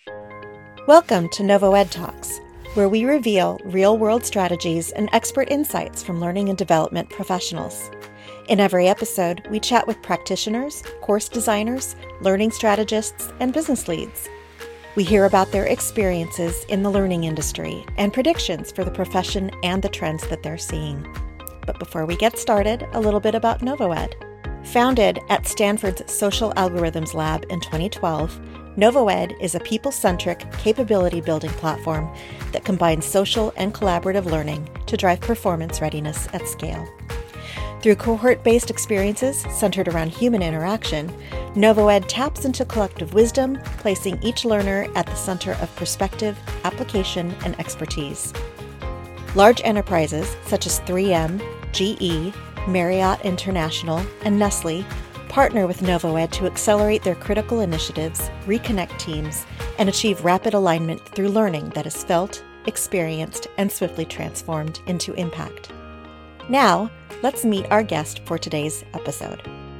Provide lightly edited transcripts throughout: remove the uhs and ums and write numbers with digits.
Welcome to NovoEd Talks, where we reveal real-world strategies and expert insights from learning and development professionals. In every episode, we chat with practitioners, course designers, learning strategists, and business leads. We hear about their experiences in the learning industry and predictions for the profession and the trends that they're seeing. But before we get started, a little bit about NovoEd. Founded at Stanford's Social Algorithms Lab in 2012, NovoEd is a people-centric, capability-building platform that combines social and collaborative learning to drive performance readiness at scale. Through cohort-based experiences centered around human interaction, NovoEd taps into collective wisdom, placing each learner at the center of perspective, application, and expertise. Large enterprises such as 3M, GE, Marriott International, and Nestle partner with NovoEd to accelerate their critical initiatives, reconnect teams, and achieve rapid alignment through learning that is felt, experienced, and swiftly transformed into impact. Now, let's meet our guest for today's episode.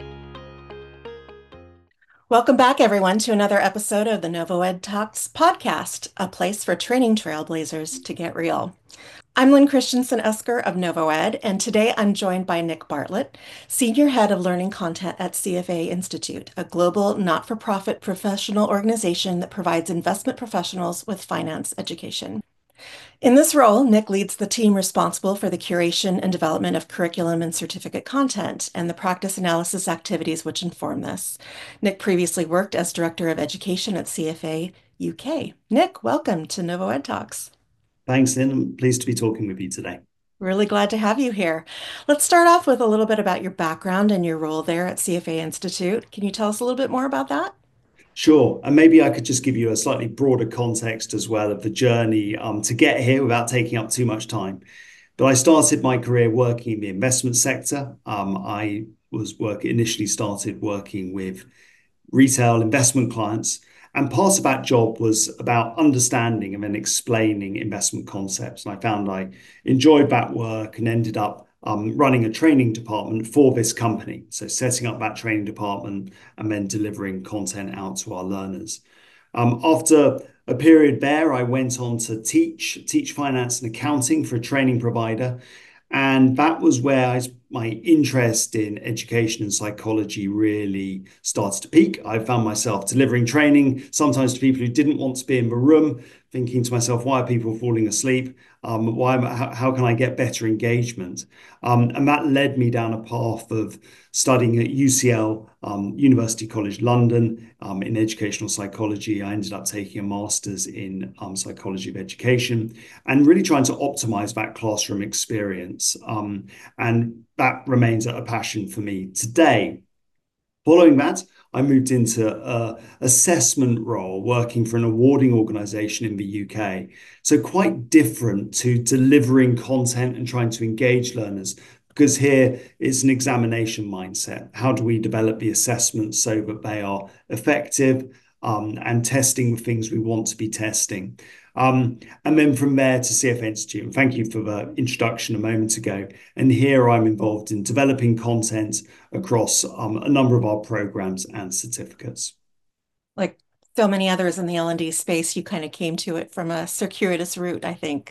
Welcome back, everyone, to another episode of the NovoEd Talks podcast, a place for training trailblazers to get real. I'm Lynn Christensen Esker of NovoEd, and today I'm joined by Nick Bartlett, Senior Head of Learning Content at CFA Institute, a global not-for-profit professional organization that provides investment professionals with finance education. In this role, Nick leads the team responsible for the curation and development of curriculum and certificate content and the practice analysis activities which inform this. Nick previously worked as Director of Education at CFA UK. Nick, welcome to NovoEd Talks. Thanks, Lynn. I'm pleased to be talking with you today. Really glad to have you here. Let's start off with a little bit about your background and your role there at CFA Institute. Can you tell us a little bit more about that? Sure. And maybe I could just give you a slightly broader context as well of the journey to get here without taking up too much time. But I started my career working in the investment sector. Initially started working with retail investment clients. And part of that job was about understanding and then explaining investment concepts. And I found I enjoyed that work and ended up running a training department for this company. So setting up that training department and then delivering content out to our learners. After a period there, I went on to teach finance and accounting for a training provider. And that was where my interest in education and psychology really started to peak. I found myself delivering training, sometimes to people who didn't want to be in the room, thinking to myself, why are people falling asleep? How can I get better engagement? And that led me down a path of studying at UCL, University College London, in educational psychology. I ended up taking a master's in psychology of education and really trying to optimize that classroom experience. And that remains a passion for me today. Following that, I moved into an assessment role working for an awarding organization in the UK. So quite different to delivering content and trying to engage learners, because here it's an examination mindset. How do we develop the assessments so that they are effective and testing the things we want to be testing? And then from there to CFA Institute. And thank you for the introduction a moment ago. And here I'm involved in developing content across a number of our programs and certificates. Like so many others in the L&D space, you kind of came to it from a circuitous route, I think.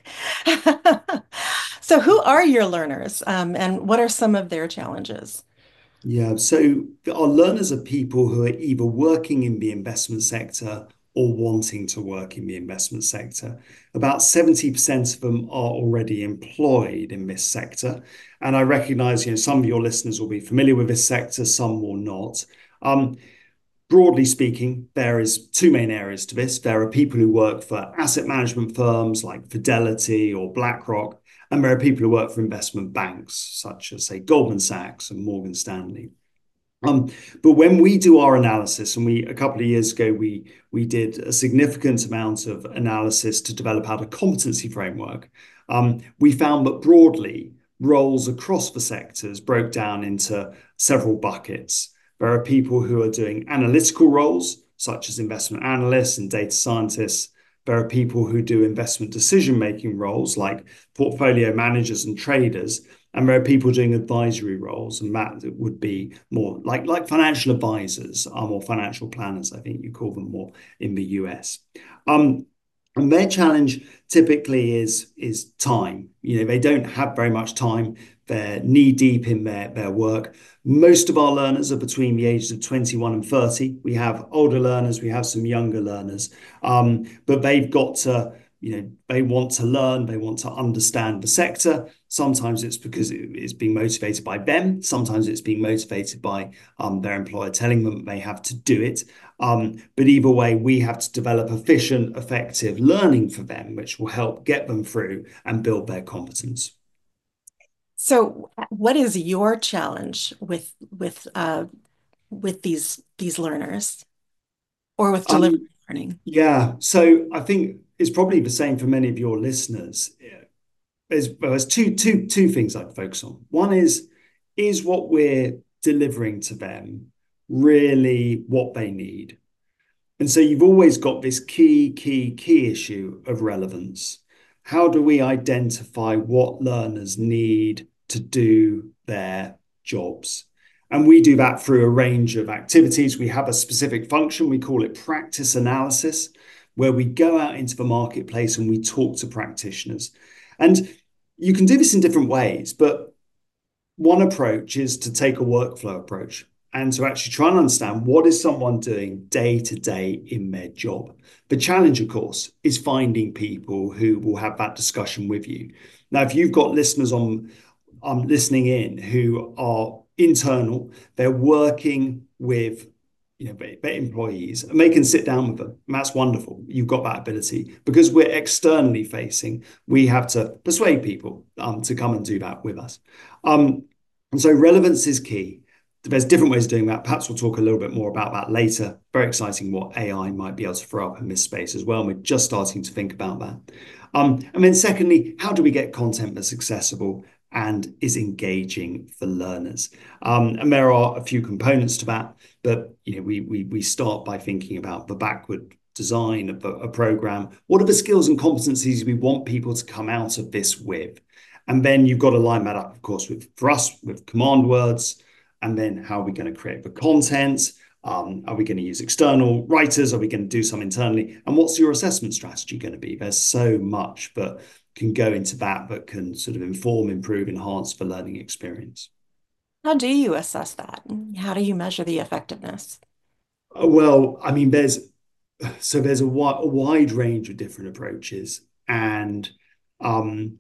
So who are your learners, and what are some of their challenges? Yeah, so our learners are people who are either working in the investment sector or wanting to work in the investment sector. About 70% of them are already employed in this sector. And I recognize, some of your listeners will be familiar with this sector, some will not. Broadly speaking, there is two main areas to this. There are people who work for asset management firms like Fidelity or BlackRock, and there are people who work for investment banks, such as, say, Goldman Sachs and Morgan Stanley. But when we do our analysis, and a couple of years ago, we did a significant amount of analysis to develop out a competency framework, we found that broadly, roles across the sectors broke down into several buckets. There are people who are doing analytical roles, such as investment analysts and data scientists. There are people who do investment decision-making roles, like portfolio managers and traders. And there are people doing advisory roles, and that would be more like financial advisors, or financial planners, I think you call them more in the US. Um, and their challenge typically is time. They don't have very much time. They're knee deep in their work. Most of our learners are between the ages of 21 and 30. We have older learners, we have some younger learners, but they've got to, they want to learn, they want to understand the sector. Sometimes it's because it's being motivated by them. Sometimes it's being motivated by their employer telling them they have to do it. But either way, we have to develop efficient, effective learning for them, which will help get them through and build their competence. So, what is your challenge with these learners or with delivery Um, learning? yeah, so I think it's probably the same for many of your listeners. There's two things I'd focus on. One is what we're delivering to them really what they need? And so you've always got this key issue of relevance. How do we identify what learners need to do their jobs? And we do that through a range of activities. We have a specific function, we call it practice analysis, where we go out into the marketplace and we talk to practitioners. And you can do this in different ways, but one approach is to take a workflow approach and to actually try and understand what is someone doing day to day in their job. The challenge, of course, is finding people who will have that discussion with you. Now, if you've got listeners on listening in who are internal, they're working with their employees, and they can sit down with them. And that's wonderful. You've got that ability. Because we're externally facing, we have to persuade people to come and do that with us. And so relevance is key. There's different ways of doing that. Perhaps we'll talk a little bit more about that later. Very exciting what AI might be able to throw up in this space as well. And we're just starting to think about that. And then secondly, how do we get content that's accessible and is engaging for learners? And there are a few components to that, but we start by thinking about the backward design of a program. What are the skills and competencies we want people to come out of this with? And then you've got to line that up, of course, for us with command words. And then how are we going to create the content? Are we going to use external writers? Are we going to do some internally? And what's your assessment strategy going to be? There's so much that can go into that can sort of inform, improve, enhance the learning experience. How do you assess that? How do you measure the effectiveness? Well, I mean, there's a wide range of different approaches, and um,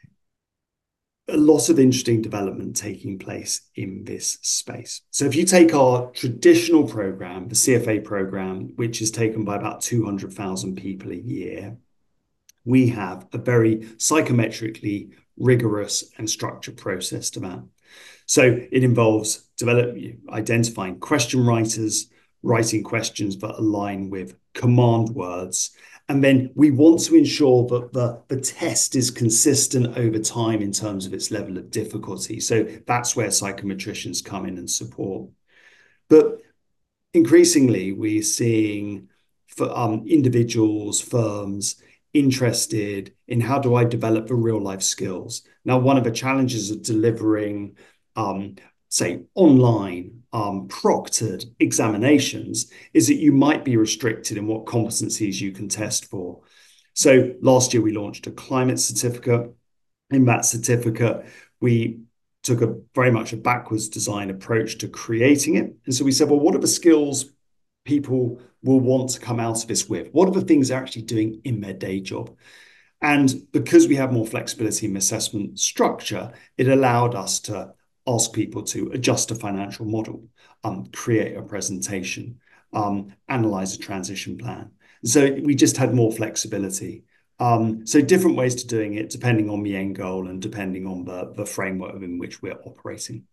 a lot of interesting development taking place in this space. So if you take our traditional program, the CFA program, which is taken by about 200,000 people a year, we have a very psychometrically rigorous and structured process to that. So it involves identifying question writers, writing questions that align with command words. And then we want to ensure that the test is consistent over time in terms of its level of difficulty. So that's where psychometricians come in and support. But increasingly, we're seeing for individuals, firms interested in how do I develop the real life skills. Now, one of the challenges of delivering, say, online proctored examinations is that you might be restricted in what competencies you can test for. So last year we launched a climate certificate. In that certificate, we took a very much a backwards design approach to creating it. And so we said, well, what are the skills people will want to come out of this with? What are the things they're actually doing in their day job? And because we have more flexibility in the assessment structure, it allowed us to ask people to adjust a financial model, create a presentation, analyze a transition plan. So we just had more flexibility. So different ways to doing it, depending on the end goal and depending on the framework in which we're operating.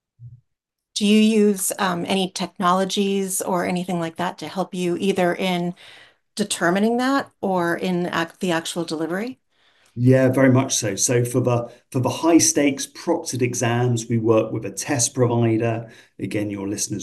Do you use any technologies or anything like that to help you either in determining that or in the actual delivery? Yeah, very much so. So for the high stakes proctored exams, we work with a test provider. Again, your listeners will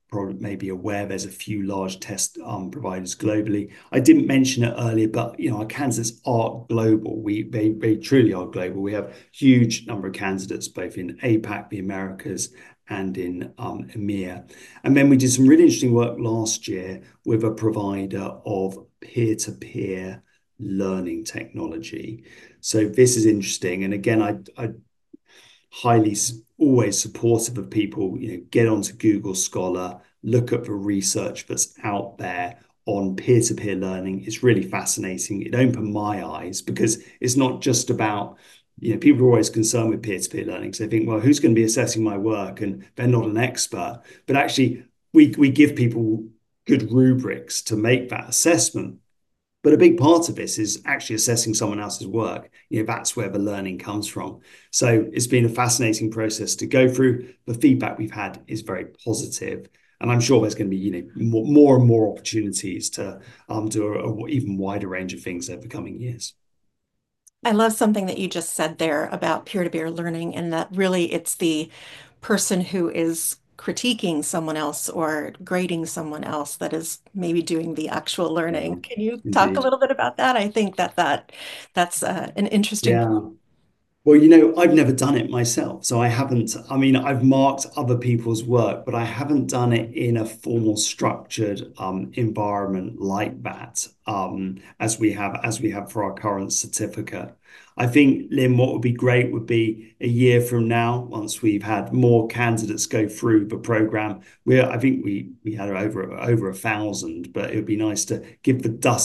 probably maybe aware there's a few large test providers globally. I didn't mention it earlier, but our candidates are global. They truly are global. We have huge number of candidates both in APAC, the Americas, and in EMEA. And then we did some really interesting work last year with a provider of peer-to-peer learning technology. So this is interesting. And again, I highly always supportive of people, get onto Google Scholar, look at the research that's out there on peer-to-peer learning. It's really fascinating. It opened my eyes because it's not just about, people are always concerned with peer-to-peer learning. So they think, well, who's going to be assessing my work? And they're not an expert. But actually, we give people good rubrics to make that assessment. But a big part of this is actually assessing someone else's work. That's where the learning comes from. So it's been a fascinating process to go through. The feedback we've had is very positive. And I'm sure there's going to be, more and more opportunities to do an even wider range of things over the coming years. I love something that you just said there about peer-to-peer learning, and that really it's the person who is critiquing someone else or grading someone else that is maybe doing the actual Yeah, learning. Can you talk a indeed. little bit about that? I think that's an interesting point. Yeah. Well, I've never done it myself. So I haven't, I mean, I've marked other people's work, but I haven't done it in a formal structured environment like that, as we have for our current certificate. I think, Lynn, what would be great would be a year from now, once we've had more candidates go through the program. I think we had over 1,000, but it would be nice to give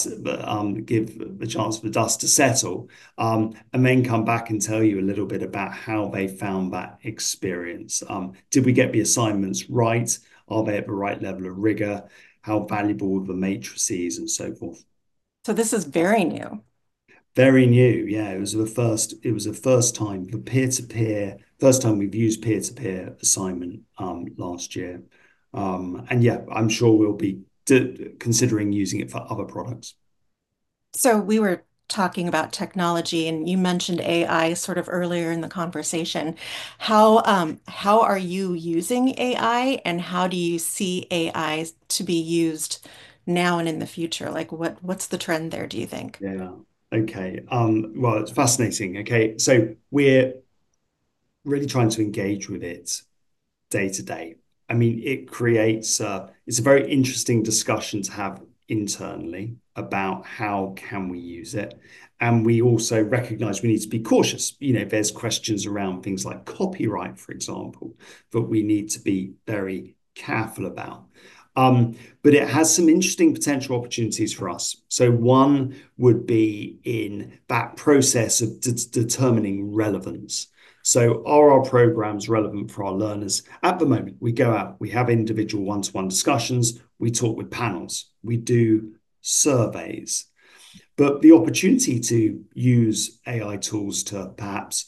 the chance for the dust to settle, and then come back and tell you a little bit about how they found that experience. Did we get the assignments right? Are they at the right level of rigor? How valuable were the matrices and so forth? So this is very new. Very new, yeah. It was the first time for peer-to-peer, first time we've used peer-to-peer assignment last year. And yeah, I'm sure we'll be considering using it for other products. So we were talking about technology, and you mentioned AI sort of earlier in the conversation. How are you using AI, and how do you see AI to be used now and in the future? Like what's the trend there, do you think? Yeah. Okay. Well, it's fascinating. Okay. So we're really trying to engage with it day to day. I mean, it's a very interesting discussion to have internally about how can we use it. And we also recognize we need to be cautious. There's questions around things like copyright, for example, that we need to be very careful about. But it has some interesting potential opportunities for us. So one would be in that process of determining relevance. So are our programs relevant for our learners? At the moment, we go out, we have individual one-to-one discussions, we talk with panels, we do surveys. But the opportunity to use AI tools to perhaps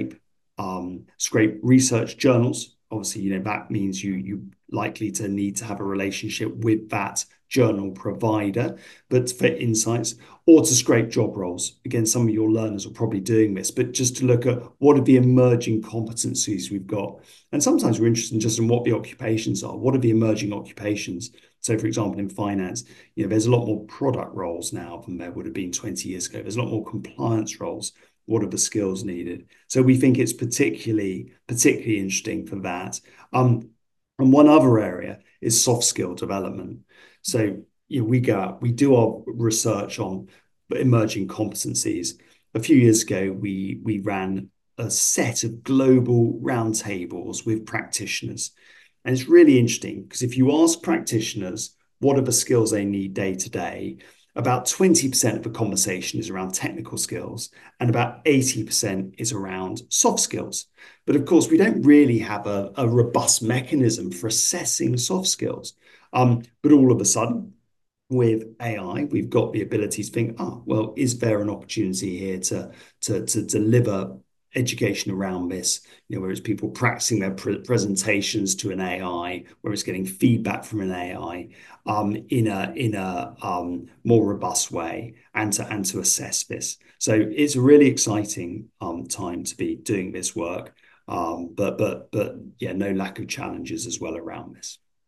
scrape research journals, obviously, that means you likely to need to have a relationship with that journal provider, but for insights, or to scrape job roles. Again, some of your learners are probably doing this, but just to look at what are the emerging competencies we've got. And sometimes we're interested in just in what the occupations are. What are the emerging occupations? So, for example, in finance, there's a lot more product roles now than there would have been 20 years ago. There's a lot more compliance roles. What are the skills needed? So we think it's particularly interesting for that. And one other area is soft skill development. So we go out, we do our research on emerging competencies. A few years ago, we ran a set of global roundtables with practitioners. And it's really interesting because if you ask practitioners what are the skills they need day to day, about 20% of the conversation is around technical skills and about 80% is around soft skills. But of course, we don't really have a robust mechanism for assessing soft skills. But all of a sudden, with AI, we've got the ability to think, well, is there an opportunity here to deliver education around this, where it's people practicing their presentations to an AI, where it's getting feedback from an AI in a more robust way, and to assess this. So it's a really exciting time to be doing this work. But yeah, no lack of challenges as well around this.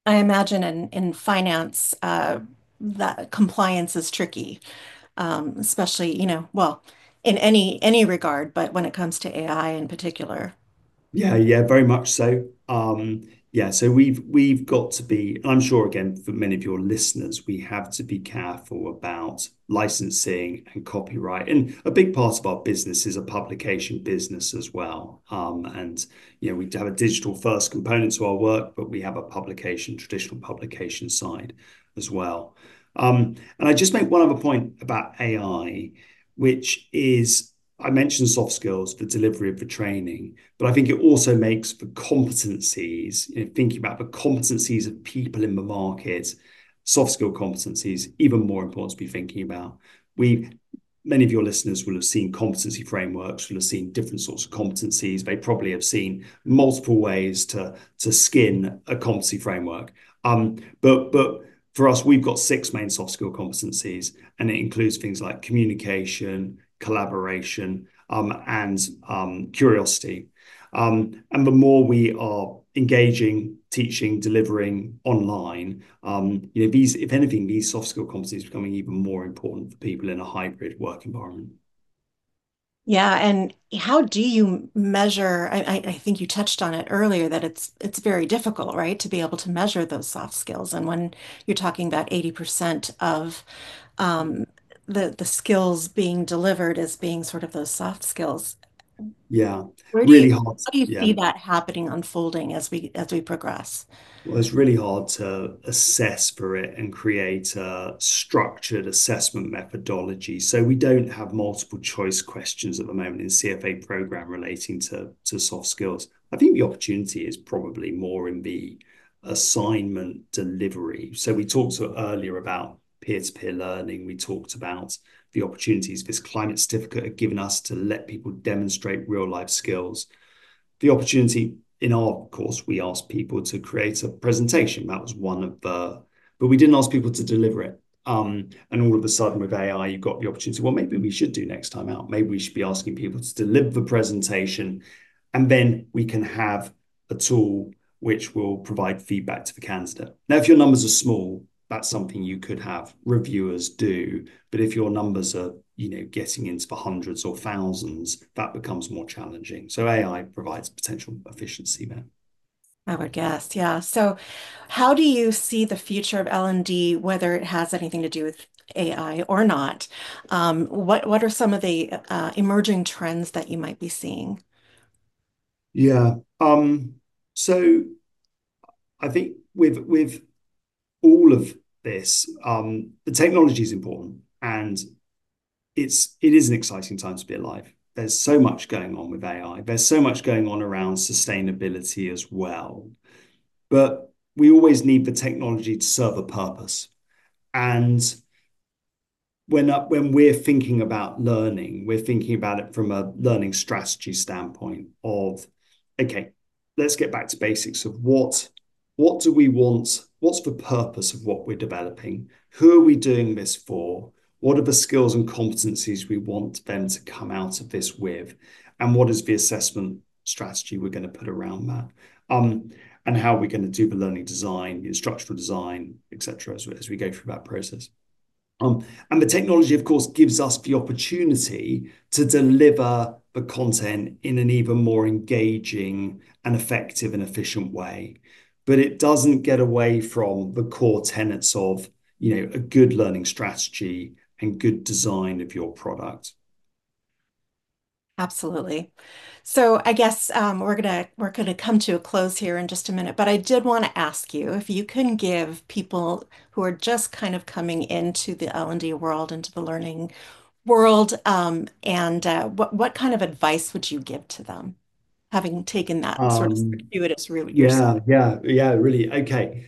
I imagine in finance, that compliance is tricky, especially, well, in any regard, but when it comes to AI in particular. Yeah, yeah, very much so. Yeah, so we've got to be, and I'm sure again for many of your listeners, we have to be careful about licensing and copyright. And a big part of our business is a publication business as well. And we have a digital first component to our work, but we have a traditional publication side as well. And I just make one other point about AI, which is I mentioned soft skills for delivery of the training, but I think it also makes for competencies, thinking about the competencies of people in the market, soft skill competencies, even more important to be thinking about. Many of your listeners will have seen competency frameworks, will have seen different sorts of competencies. They probably have seen multiple ways to skin a competency framework. But for us, we've got six main soft skill competencies, and it includes things like communication, collaboration, and curiosity. And the more we are engaging, teaching, delivering online, if anything, these soft skill competencies are becoming even more important for people in a hybrid work environment. Yeah, and how do you measure? I think you touched on it earlier that it's very difficult, right, to be able to measure those soft skills. And when you're talking about 80% of um, the skills being delivered as being sort of those soft skills, Yeah, where do you really hard. how do you Yeah. see that happening, unfolding as we progress? Well, it's really hard to assess for it and create a structured assessment methodology. So we don't have multiple choice questions at the moment in CFA program relating to soft skills. I think the opportunity is probably more in the assignment delivery. So we talked earlier about peer-to-peer learning. We talked about the opportunities this climate certificate had given us to let people demonstrate real life skills. The opportunity in our course, we asked people to create a presentation. That was one of but we didn't ask people to deliver it. And all of a sudden with AI, you've got the opportunity. Well, maybe we should do next time out. Maybe we should be asking people to deliver the presentation, and then we can have a tool which will provide feedback to the candidate. Now, if your numbers are small, that's something you could have reviewers do. But if your numbers are, getting into the hundreds or thousands, that becomes more challenging. So AI provides potential efficiency there. I would guess, yeah. So, how do you see the future of L&D, whether it has anything to do with AI or not? What are some of the emerging trends that you might be seeing? Yeah. So I think with all of this, the technology is important, and it is an exciting time to be alive. There's so much going on with AI. There's so much going on around sustainability as well. But we always need the technology to serve a purpose. And when we're thinking about learning, we're thinking about it from a learning strategy standpoint of, okay, let's get back to basics of what do we want? What's the purpose of what we're developing? Who are we doing this for? What are the skills and competencies we want them to come out of this with? And what is the assessment strategy we're going to put around that? And how are we going to do the learning design, the instructional design, etc., as we go through that process. And the technology, of course, gives us the opportunity to deliver the content in an even more engaging and effective and efficient way. But it doesn't get away from the core tenets of, a good learning strategy and good design of your product. Absolutely. So I guess we're gonna come to a close here in just a minute, but I did want to ask you if you can give people who are just kind of coming into the L&D world, into the learning world, and what kind of advice would you give to them, having taken that sort of Um, circuitous route yourself? yeah, really. Okay.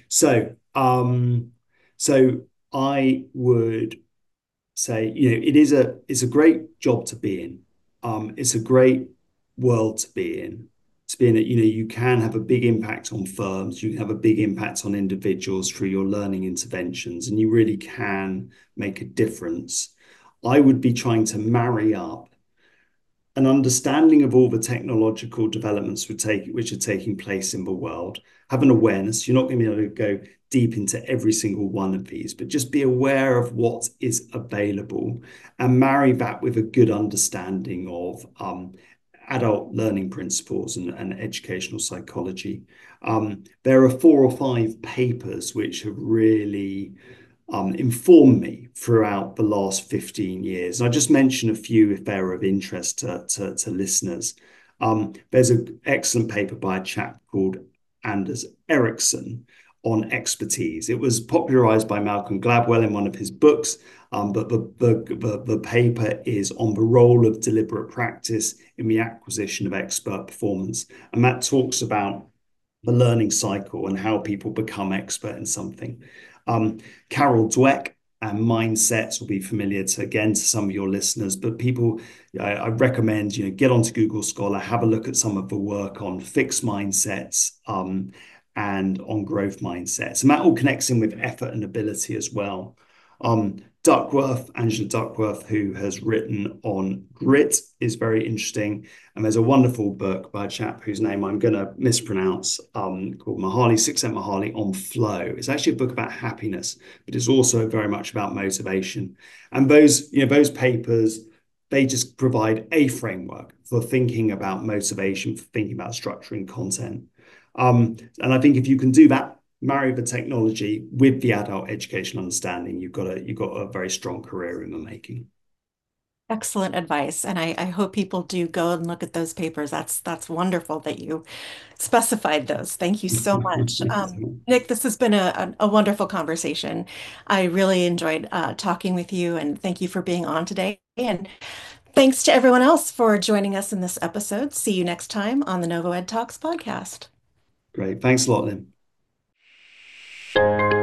So I would say, it's a great job to be in. It's a great world to be in. To be in it, you can have a big impact on firms, you can have a big impact on individuals through your learning interventions, and you really can make a difference. I would be trying to marry up an understanding of all the technological developments which are taking place in the world, have an awareness. You're not going to be able to go deep into every single one of these, but just be aware of what is available and marry that with a good understanding of adult learning principles and educational psychology. There are 4 or 5 papers which have really informed me throughout the last 15 years. And I just mention a few if they're of interest to listeners. There's an excellent paper by a chap called Anders Ericsson on expertise. It was popularized by Malcolm Gladwell in one of his books, but the paper is on the role of deliberate practice in the acquisition of expert performance. And that talks about the learning cycle and how people become expert in something. Carol Dweck and mindsets will be familiar to some of your listeners, but people, I recommend, get onto Google Scholar, have a look at some of the work on fixed mindsets and on growth mindsets. And that all connects in with effort and ability as well. Angela Duckworth, who has written on grit, is very interesting. And there's a wonderful book by a chap whose name I'm going to mispronounce, called Csikszentmihalyi on flow. It's actually a book about happiness, but it's also very much about motivation. And those papers, they just provide a framework for thinking about motivation, for thinking about structuring content. And I think if you can do that, marry the technology with the adult education understanding, you've got a very strong career in the making. Excellent advice. And I hope people do go and look at those papers. That's wonderful that you specified those. Thank you so much. Nick, this has been a wonderful conversation. I really enjoyed talking with you, and thank you for being on today. And thanks to everyone else for joining us in this episode. See you next time on the Novo Ed Talks podcast. Great. Thanks a lot, Lynn.